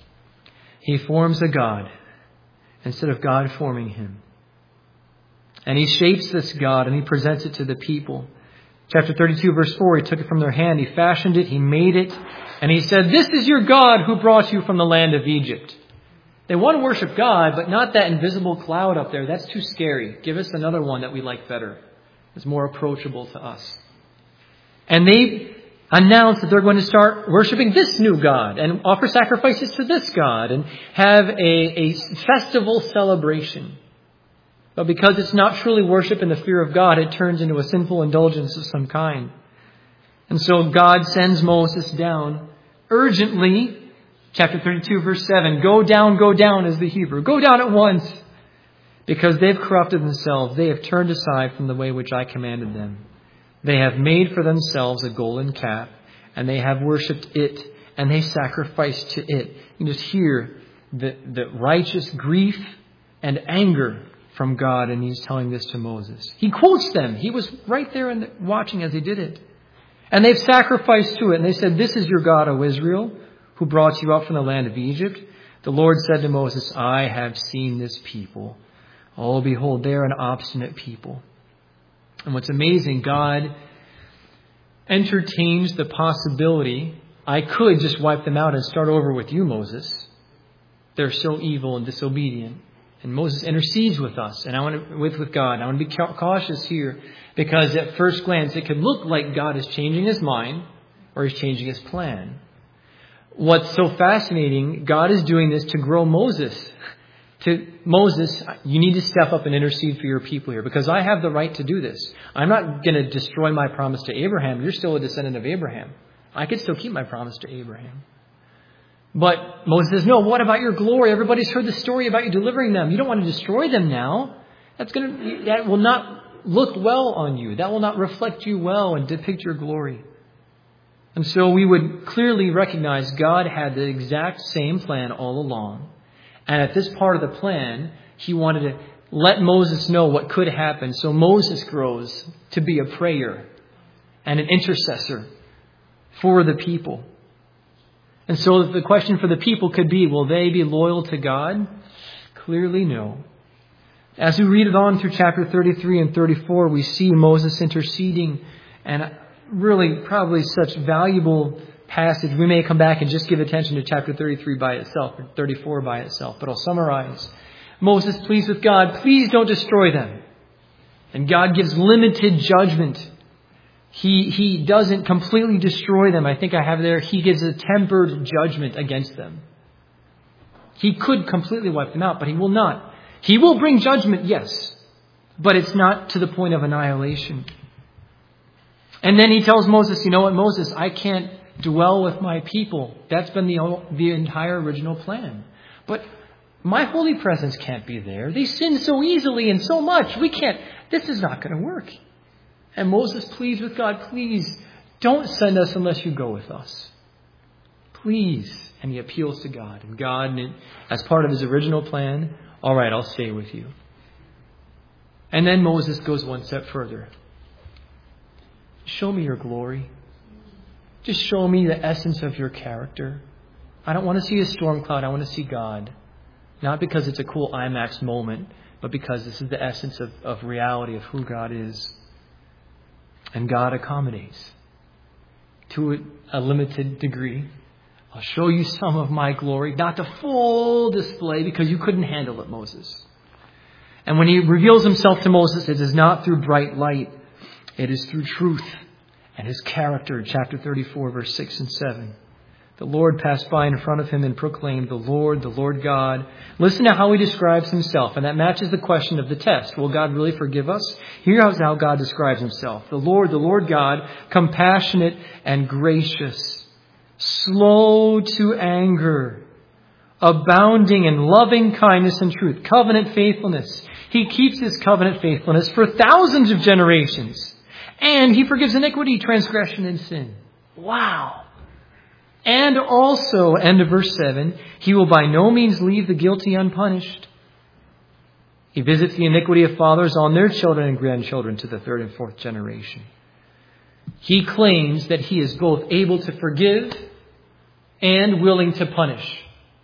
He forms a God instead of God forming him. And he shapes this God and he presents it to the people. Chapter thirty-two, verse four, he took it from their hand, he fashioned it, he made it, and he said, this is your God who brought you from the land of Egypt. They want to worship God, but not that invisible cloud up there. That's too scary. Give us another one that we like better. It's more approachable to us. And they announce that they're going to start worshiping this new God and offer sacrifices to this God and have a, a festival celebration. But because it's not truly worship in the fear of God, it turns into a sinful indulgence of some kind. And so God sends Moses down urgently. Chapter thirty-two, verse seven. Go down, go down is the Hebrew. Go down at once. Because they've corrupted themselves. They have turned aside from the way which I commanded them. They have made for themselves a golden calf. And they have worshipped it. And they sacrificed to it. You just hear the, the righteous grief and anger from God, and he's telling this to Moses. He quotes them. He was right there and watching as they did it. And they've sacrificed to it. And they said, this is your God, O Israel, who brought you up from the land of Egypt. The Lord said to Moses, I have seen this people. Oh, behold, they're an obstinate people. And what's amazing, God entertains the possibility, I could just wipe them out and start over with you, Moses. They're so evil and disobedient. And Moses intercedes with us, and I want to, with, with God. I want to be cautious here, because at first glance, it could look like God is changing his mind or he's changing his plan. What's so fascinating, God is doing this to grow Moses. To Moses, you need to step up and intercede for your people here, because I have the right to do this. I'm not going to destroy my promise to Abraham. You're still a descendant of Abraham. I could still keep my promise to Abraham. But Moses says, no, what about your glory? Everybody's heard the story about you delivering them. You don't want to destroy them now. That's going to, that will not look well on you. That will not reflect you well and depict your glory. And so we would clearly recognize God had the exact same plan all along. And at this part of the plan, he wanted to let Moses know what could happen. So Moses grows to be a prayer and an intercessor for the people. And so the question for the people could be, will they be loyal to God? Clearly no. As we read it on through chapter thirty-three and thirty-four, we see Moses interceding, and really probably such valuable passage, we may come back and just give attention to chapter thirty-three by itself, or thirty-four by itself. But I'll summarize. Moses pleads with God, please don't destroy them. And God gives limited judgment. He, he doesn't completely destroy them. I think I have there, he gives a tempered judgment against them. He could completely wipe them out, but he will not. He will bring judgment, yes, but it's not to the point of annihilation. And then he tells Moses, you know what, Moses, I can't dwell with my people. That's been the, the entire original plan. But my holy presence can't be there. They sin so easily and so much. We can't, this is not going to work. And Moses pleads with God, please don't send us unless you go with us. Please. And he appeals to God. And God, as part of his original plan, all right, I'll stay with you. And then Moses goes one step further. Show me your glory. Just show me the essence of your character. I don't want to see a storm cloud. I want to see God. Not because it's a cool IMAX moment, but because this is the essence of, of reality of who God is. And God accommodates to a, a limited degree. I'll show you some of my glory, not the full display because you couldn't handle it, Moses. And when he reveals himself to Moses, it is not through bright light. It is through truth and his character. Chapter thirty-four, verse six and seven. The Lord passed by in front of him and proclaimed, the Lord, the Lord God. Listen to how he describes himself. And that matches the question of the test. Will God really forgive us? Here's how God describes himself. The Lord, the Lord God, compassionate and gracious, slow to anger, abounding in loving kindness and truth, covenant faithfulness. He keeps his covenant faithfulness for thousands of generations. And he forgives iniquity, transgression, and sin. Wow. And also, end of verse seven, he will by no means leave the guilty unpunished. He visits the iniquity of fathers on their children and grandchildren to the third and fourth generation. He claims that he is both able to forgive and willing to punish.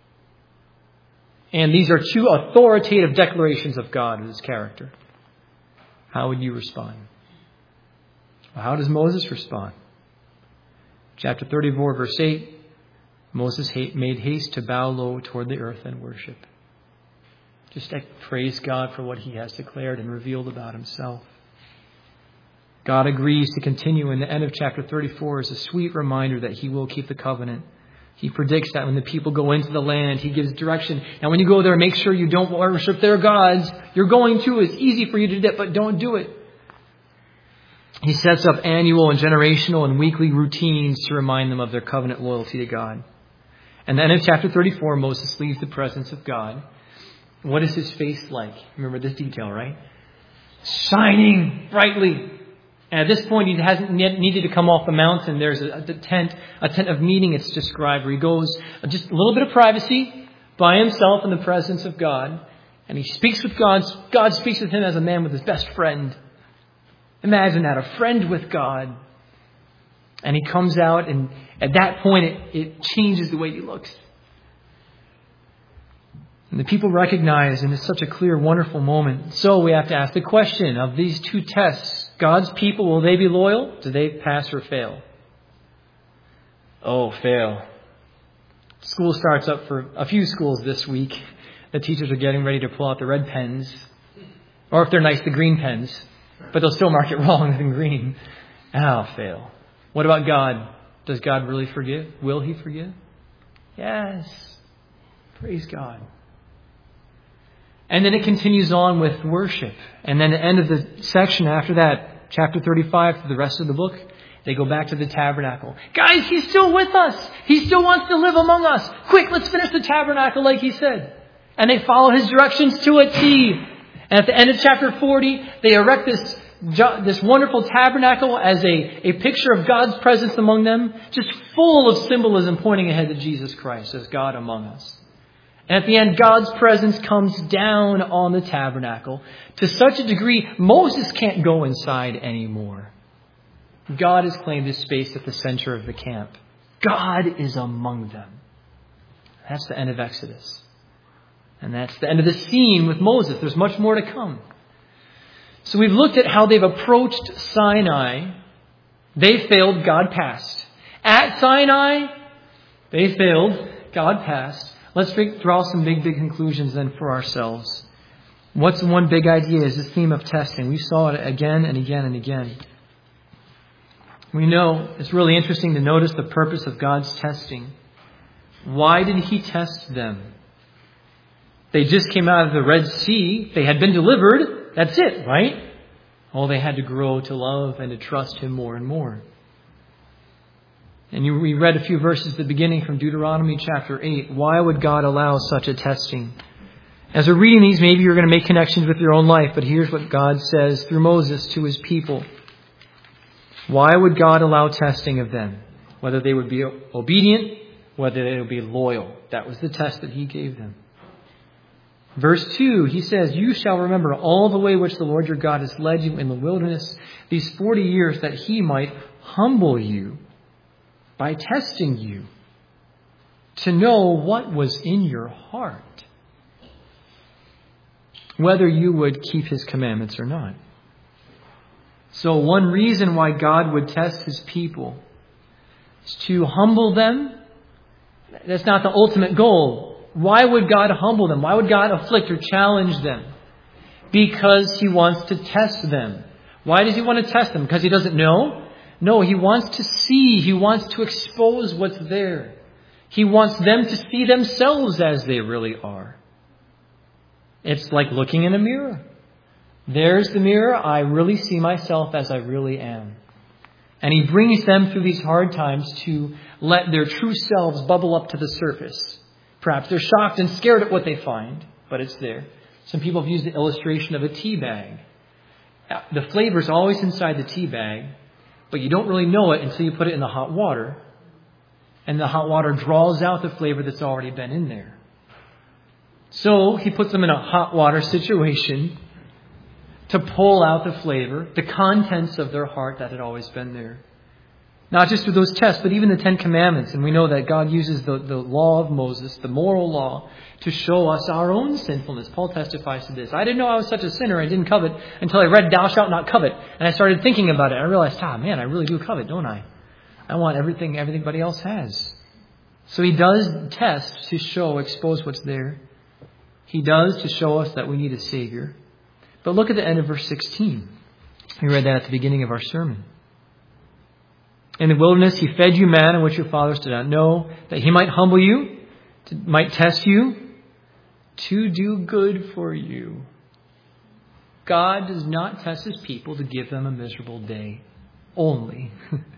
And these are two authoritative declarations of God and his character. How would you respond? Well, how does Moses respond? Chapter thirty-four, verse eight, Moses made haste to bow low toward the earth and worship. Just to praise God for what he has declared and revealed about himself. God agrees to continue, and the end of chapter thirty-four is a sweet reminder that he will keep the covenant. He predicts that when the people go into the land, he gives direction. And when you go there, make sure you don't worship their gods. You're going to. It's easy for you to do that, but don't do it. He sets up annual and generational and weekly routines to remind them of their covenant loyalty to God. And then in chapter thirty-four, Moses leaves the presence of God. What is his face like? Remember this detail, right? Shining brightly. And at this point, he hasn't needed to come off the mountain. There's a, a tent, a tent of meeting, it's described, where he goes just a little bit of privacy by himself in the presence of God. And he speaks with God. God speaks with him as a man with his best friend. Imagine that, a friend with God. And he comes out, and at that point, it, it changes the way he looks. And the people recognize, and it's such a clear, wonderful moment. So we have to ask the question of these two tests. God's people, will they be loyal? Do they pass or fail? Oh, fail. School starts up for a few schools this week. The teachers are getting ready to pull out the red pens. Or if they're nice, the green pens. But they'll still mark it wrong in green. Oh, fail. What about God? Does God really forgive? Will he forgive? Yes. Praise God. And then it continues on with worship. And then the end of the section after that, chapter thirty-five, for the rest of the book, they go back to the tabernacle. Guys, he's still with us. He still wants to live among us. Quick, let's finish the tabernacle like he said. And they follow his directions to a T. And at the end of chapter forty, they erect this, this wonderful tabernacle as a, a picture of God's presence among them, just full of symbolism pointing ahead to Jesus Christ as God among us. And at the end, God's presence comes down on the tabernacle to such a degree Moses can't go inside anymore. God has claimed his space at the center of the camp. God is among them. That's the end of Exodus. And that's the end of the scene with Moses. There's much more to come. So we've looked at how they've approached Sinai. They failed, God passed. At Sinai, they failed. God passed. Let's draw some big, big conclusions then for ourselves. What's the one big idea is this theme of testing. We saw it again and again and again. We know it's really interesting to notice the purpose of God's testing. Why did He test them? They just came out of the Red Sea. They had been delivered. That's it, right? Oh, they had to grow to love and to trust Him more and more. And you, we read a few verses at the beginning from Deuteronomy chapter eight. Why would God allow such a testing? As we're reading these, maybe you're going to make connections with your own life, but here's what God says through Moses to His people. Why would God allow testing of them? Whether they would be obedient, whether they would be loyal. That was the test that He gave them. Verse two, He says, you shall remember all the way which the Lord your God has led you in the wilderness these forty years, that He might humble you by testing you to know what was in your heart, whether you would keep His commandments or not. So one reason why God would test His people is to humble them. That's not the ultimate goal. Why would God humble them? Why would God afflict or challenge them? Because He wants to test them. Why does He want to test them? Because He doesn't know? No, He wants to see. He wants to expose what's there. He wants them to see themselves as they really are. It's like looking in a mirror. There's the mirror. I really see myself as I really am. And He brings them through these hard times to let their true selves bubble up to the surface. Perhaps they're shocked and scared at what they find, but it's there. Some people have used the illustration of a tea bag. The flavor is always inside the tea bag, but you don't really know it until you put it in the hot water. And the hot water draws out the flavor that's already been in there. So He puts them in a hot water situation to pull out the flavor, the contents of their heart that had always been there. Not just with those tests, but even the Ten Commandments. And we know that God uses the, the law of Moses, the moral law, to show us our own sinfulness. Paul testifies to this. I didn't know I was such a sinner. I didn't covet until I read thou shalt not covet. And I started thinking about it. I realized, ah, man, I really do covet, don't I? I want everything everybody else has. So He does test to show, expose what's there. He does to show us that we need a Savior. But look at the end of verse sixteen. We read that at the beginning of our sermon. In the wilderness, He fed you manna which your fathers did not know, that He might humble you, to, might test you, to do good for you. God does not test His people to give them a miserable day only.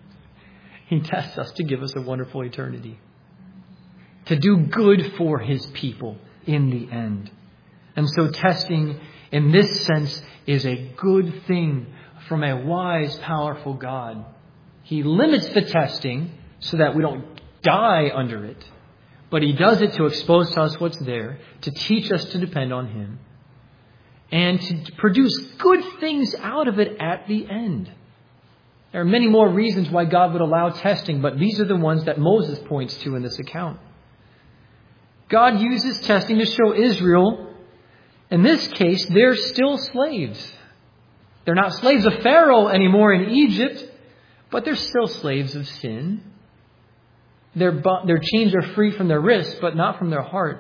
He tests us to give us a wonderful eternity. To do good for His people in the end. And so testing in this sense is a good thing from a wise, powerful God. He limits the testing so that we don't die under it. But He does it to expose to us what's there, to teach us to depend on Him, and to produce good things out of it at the end. There are many more reasons why God would allow testing, but these are the ones that Moses points to in this account. God uses testing to show Israel, in this case, they're still slaves. They're not slaves of Pharaoh anymore in Egypt, but they're still slaves of sin. Their, their chains are free from their wrists, but not from their heart.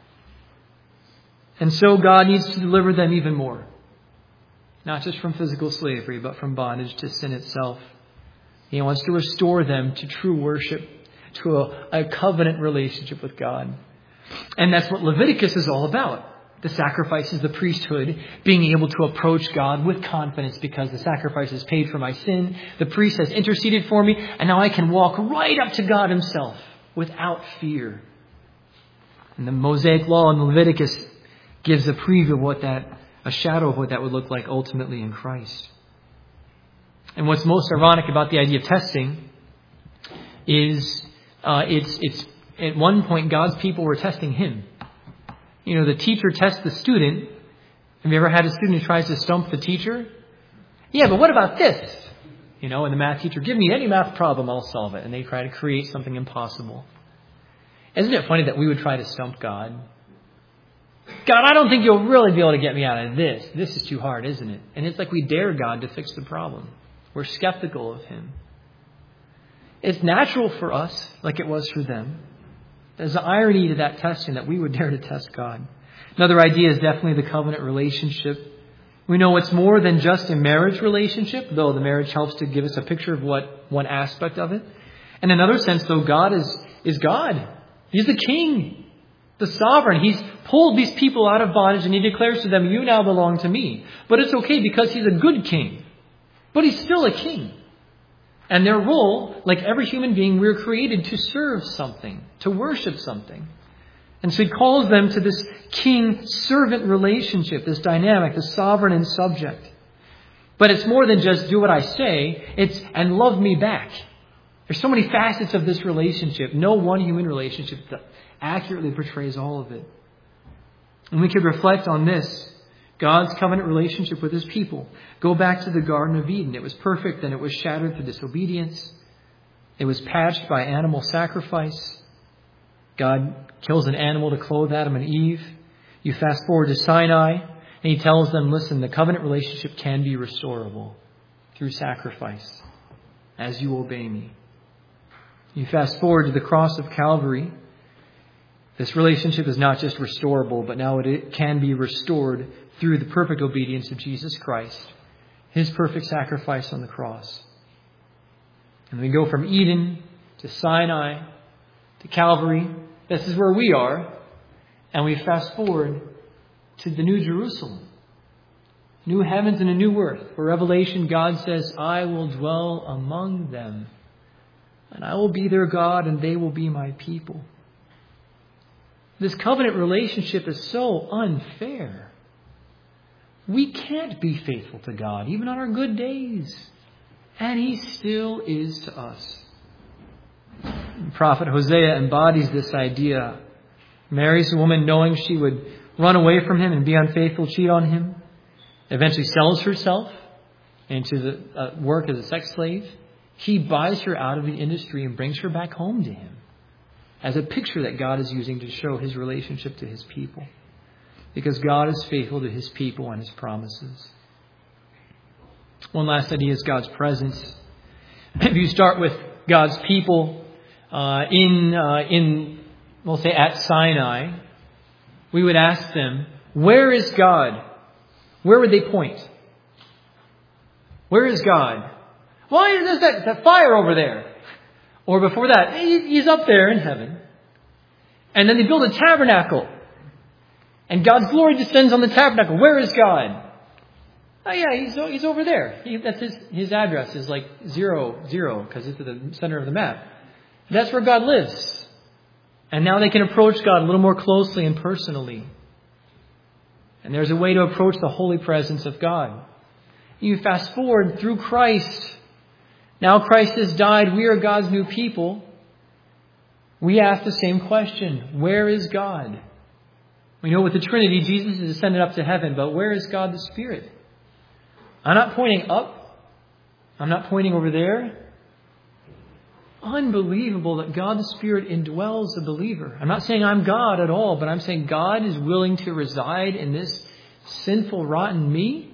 And so God needs to deliver them even more. Not just from physical slavery, but from bondage to sin itself. He wants to restore them to true worship, to a, a covenant relationship with God. And that's what Leviticus is all about. The sacrifices, the priesthood, being able to approach God with confidence because the sacrifice is paid for my sin. The priest has interceded for me, and now I can walk right up to God Himself without fear. And the Mosaic law in Leviticus gives a preview of what that, a shadow of what that would look like ultimately in Christ. And what's most ironic about the idea of testing is uh, it's it's at one point God's people were testing Him. You know, the teacher tests the student. Have you ever had a student who tries to stump the teacher? Yeah, but what about this? You know, and the math teacher, give me any math problem, I'll solve it. And they try to create something impossible. Isn't it funny that we would try to stump God? God, I don't think you'll really be able to get me out of this. This is too hard, isn't it? And it's like we dare God to fix the problem. We're skeptical of Him. It's natural for us, like it was for them. There's an irony to that testing that we would dare to test God. Another idea is definitely the covenant relationship. We know it's more than just a marriage relationship, though the marriage helps to give us a picture of what one aspect of it. In another sense, though, God is, is God. He's the king, the sovereign. He's pulled these people out of bondage and he declares to them, you now belong to me. But it's okay because he's a good king. But he's still a king. And their role, like every human being, we're created to serve something, to worship something. And so he calls them to this king-servant relationship, this dynamic, the sovereign and subject. But it's more than just do what I say, it's and love me back. There's so many facets of this relationship. No one human relationship that accurately portrays all of it. And we could reflect on this. God's covenant relationship with his people. Go back to the Garden of Eden. It was perfect, then it was shattered through disobedience. It was patched by animal sacrifice. God kills an animal to clothe Adam and Eve. You fast forward to Sinai, and he tells them, listen, the covenant relationship can be restorable through sacrifice as you obey me. You fast forward to the cross of Calvary. This relationship is not just restorable, but now it can be restored through the perfect obedience of Jesus Christ, his perfect sacrifice on the cross. And we go from Eden to Sinai to Calvary. This is where we are. And we fast forward to the New Jerusalem. New heavens and a new earth. For Revelation, God says, I will dwell among them. And I will be their God and they will be my people. This covenant relationship is so unfair. We can't be faithful to God, even on our good days. And he still is to us. The prophet Hosea embodies this idea. Marries a woman knowing she would run away from him and be unfaithful, cheat on him. Eventually sells herself into the uh, work as a sex slave. He buys her out of the industry and brings her back home to him, as a picture that God is using to show his relationship to his people. Because God is faithful to his people and his promises. One last idea is God's presence. If you start with God's people uh, in, uh, in, we'll say at Sinai, we would ask them, where is God? Where would they point? Where is God? Why is that, that fire over there? Or before that, he's up there in heaven. And then they build a tabernacle. And God's glory descends on the tabernacle. Where is God? Oh yeah, he's he's over there. He, that's his his address is like zero zero because it's at the center of the map. That's where God lives. And now they can approach God a little more closely and personally. And there's a way to approach the holy presence of God. You fast forward through Christ. Now Christ has died. We are God's new people. We ask the same question. Where is God? We know with the Trinity, Jesus is ascended up to heaven, but where is God the Spirit? I'm not pointing up. I'm not pointing over there. Unbelievable that God the Spirit indwells the believer. I'm not saying I'm God at all, but I'm saying God is willing to reside in this sinful, rotten me.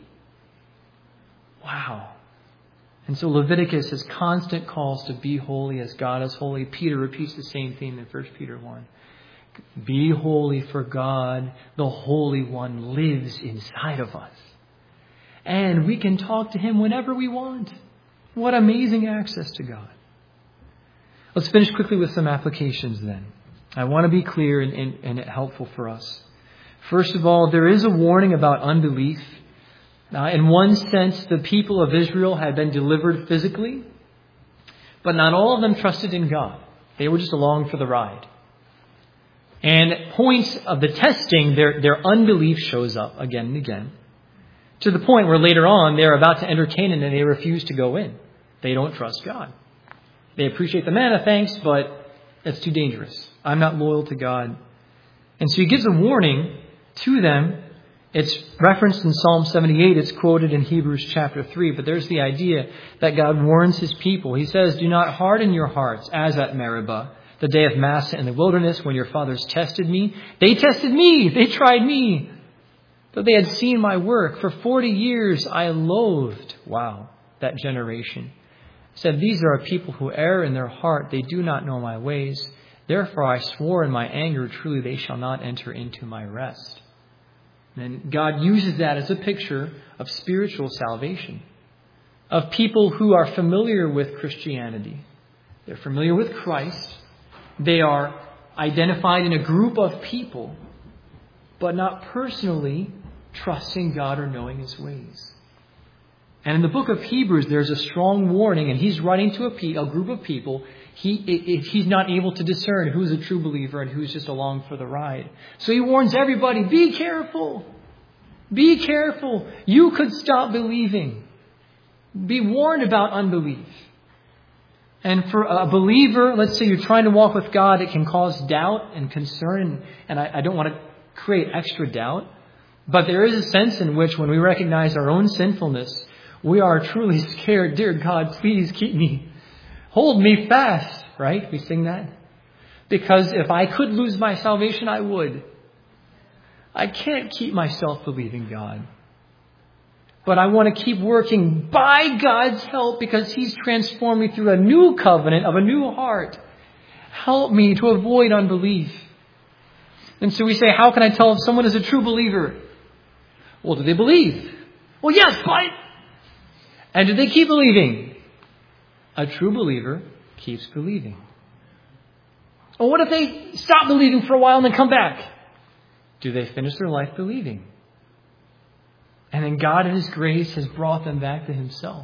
Wow. And so Leviticus has constant calls to be holy as God is holy. Peter repeats the same theme in First Peter one. Be holy, for God, the Holy One, lives inside of us. And we can talk to him whenever we want. What amazing access to God. Let's finish quickly with some applications then. I want to be clear and, and, and helpful for us. First of all, there is a warning about unbelief. Uh, in one sense, the people of Israel had been delivered physically, but not all of them trusted in God. They were just along for the ride. And at points of the testing, their, their unbelief shows up again and again, to the point where later on they're about to enter Canaan and they refuse to go in. They don't trust God. They appreciate the manna, thanks, but it's too dangerous. I'm not loyal to God. And so he gives a warning to them. It's referenced in Psalm seventy-eight. It's quoted in Hebrews chapter three. But there's the idea that God warns his people. He says, do not harden your hearts as at Meribah, the day of Massah in the wilderness, when your fathers tested me. They tested me. They tried me. Though they had seen my work. For forty years I loathed, wow, that generation. said, "These are a people who err in their heart. They do not know my ways. Therefore I swore in my anger, truly they shall not enter into my rest." And God uses that as a picture of spiritual salvation, of people who are familiar with Christianity. They're familiar with Christ. They are identified in a group of people, but not personally trusting God or knowing His ways. And in the book of Hebrews, there's a strong warning, and he's writing to a, pe- a group of people. He, if he's not able to discern who's a true believer and who's just along for the ride. So he warns everybody, be careful. Be careful. You could stop believing. Be warned about unbelief. And for a believer, let's say you're trying to walk with God, it can cause doubt and concern. And, and I, I don't want to create extra doubt. But there is a sense in which when we recognize our own sinfulness, we are truly scared. Dear God, please keep me. Hold me fast. Right? We sing that. Because if I could lose my salvation, I would. I can't keep myself believing God. But I want to keep working by God's help because He's transformed me through a new covenant of a new heart. Help me to avoid unbelief. And so we say, how can I tell if someone is a true believer? Well, do they believe? Well, yes, but... And do they keep believing? A true believer keeps believing. Well, what if they stop believing for a while and then come back? Do they finish their life believing? And then God in His grace has brought them back to Himself.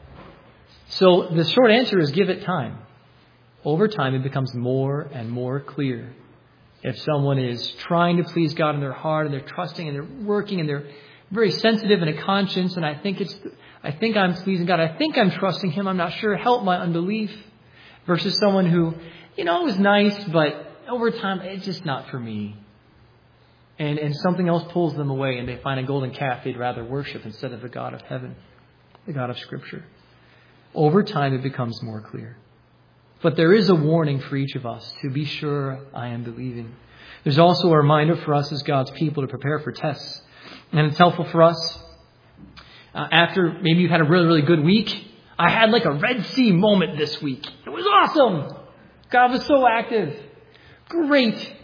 So the short answer is give it time. Over time it becomes more and more clear. If someone is trying to please God in their heart and they're trusting and they're working and they're very sensitive in a conscience and I think it's, I think I'm pleasing God. I think I'm trusting Him. I'm not sure. Help my unbelief. Versus someone who, you know, it was nice, but over time it's just not for me. And, and something else pulls them away and they find a golden calf they'd rather worship instead of the God of heaven, the God of Scripture. Over time it becomes more clear. But there is a warning for each of us to be sure I am believing. There's also a reminder for us as God's people to prepare for tests. And it's helpful for us. Uh, after maybe you've had a really, really good week. I had like a Red Sea moment this week. It was awesome. God was so active. Great.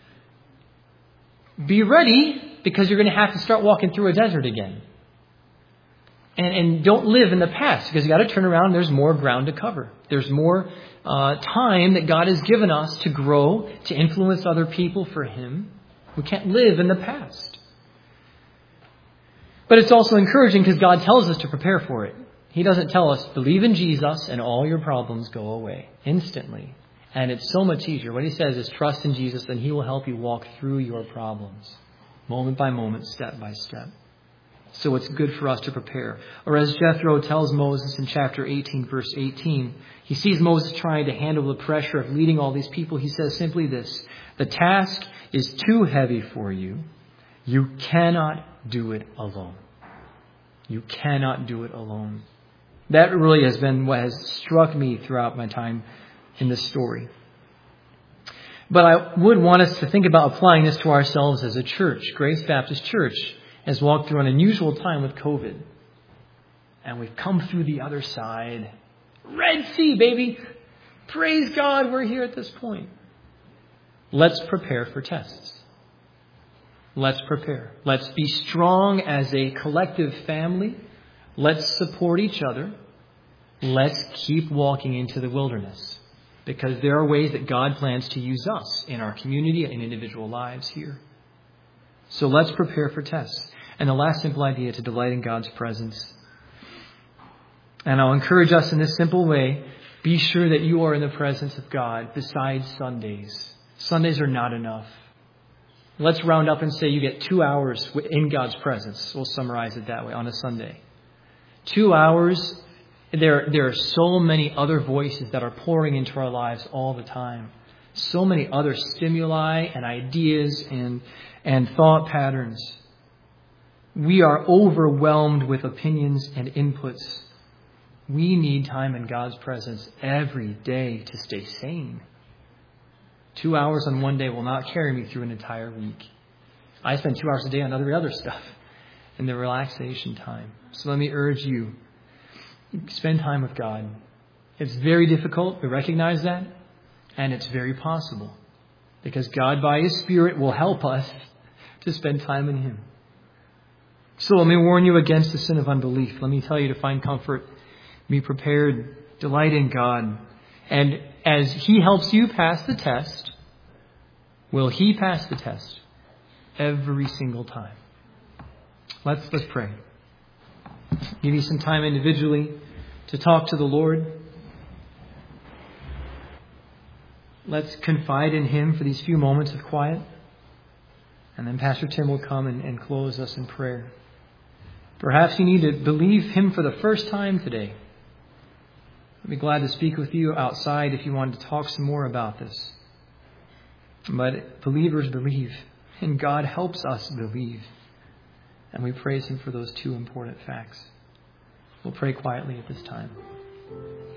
Be ready because you're going to have to start walking through a desert again. And, and don't live in the past because you got to turn around. There's more ground to cover. There's more uh, time that God has given us to grow, to influence other people for Him. We can't live in the past. But it's also encouraging because God tells us to prepare for it. He doesn't tell us, believe in Jesus and all your problems go away instantly. And it's so much easier. What He says is trust in Jesus and He will help you walk through your problems. Moment by moment, step by step. So it's good for us to prepare. Or as Jethro tells Moses in chapter eighteen, verse eighteen, he sees Moses trying to handle the pressure of leading all these people. He says simply this, the task is too heavy for you. You cannot do it alone. You cannot do it alone. That really has been what has struck me throughout my time in this story. But I would want us to think about applying this to ourselves as a church. Grace Baptist Church has walked through an unusual time with COVID. And we've come through the other side. Red Sea, baby. Praise God, we're here at this point. Let's prepare for tests. Let's prepare. Let's be strong as a collective family. Let's support each other. Let's keep walking into the wilderness. Because there are ways that God plans to use us in our community and individual lives here. So let's prepare for tests. And the last simple idea, to delight in God's presence. And I'll encourage us in this simple way. Be sure that you are in the presence of God besides Sundays. Sundays are not enough. Let's round up and say you get two hours in God's presence. We'll summarize it that way on a Sunday. Two hours. There, there are so many other voices that are pouring into our lives all the time. So many other stimuli and ideas and, and thought patterns. We are overwhelmed with opinions and inputs. We need time in God's presence every day to stay sane. Two hours on one day will not carry me through an entire week. I spend two hours a day on other other stuff in the relaxation time. So let me urge you, spend time with God. It's very difficult. We recognize that. And it's very possible. Because God, by His Spirit, will help us to spend time in Him. So let me warn you against the sin of unbelief. Let me tell you to find comfort, be prepared, delight in God. And as He helps you pass the test, will He pass the test every single time? Let's let's pray. Give you some time individually to talk to the Lord. Let's confide in Him for these few moments of quiet. And then Pastor Tim will come and, and close us in prayer. Perhaps you need to believe Him for the first time today. I'd be glad to speak with you outside if you want to talk some more about this. But believers believe, and God helps us believe. And we praise Him for those two important facts. We'll pray quietly at this time.